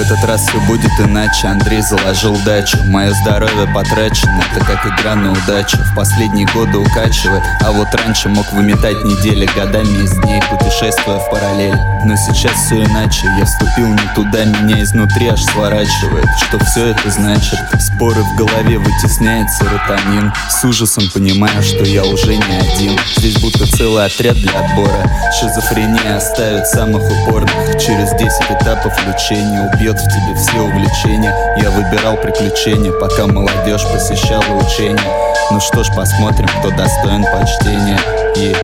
этот раз все будет иначе. Андрей заложил дачу, мое здоровье потрачено. Это как игра на удачу, в последние годы укачивает. А вот раньше мог выметать недели, годами из дней, путешествуя в параллель. Но сейчас все иначе, я вступил не туда, меня изнутри аж сворачивает. Что все это значит? Споры в голове вытесняет серотонин. С ужасом понимаю, что я уже не один. Здесь будто целый отряд для отбора. Шизофрения оставит самых упорных. Через 10 этапов лечения убьет в тебе все увлечения. Я выбирал приключения, пока молодежь посещала учения. Ну что ж, посмотрим, кто достоин почтения.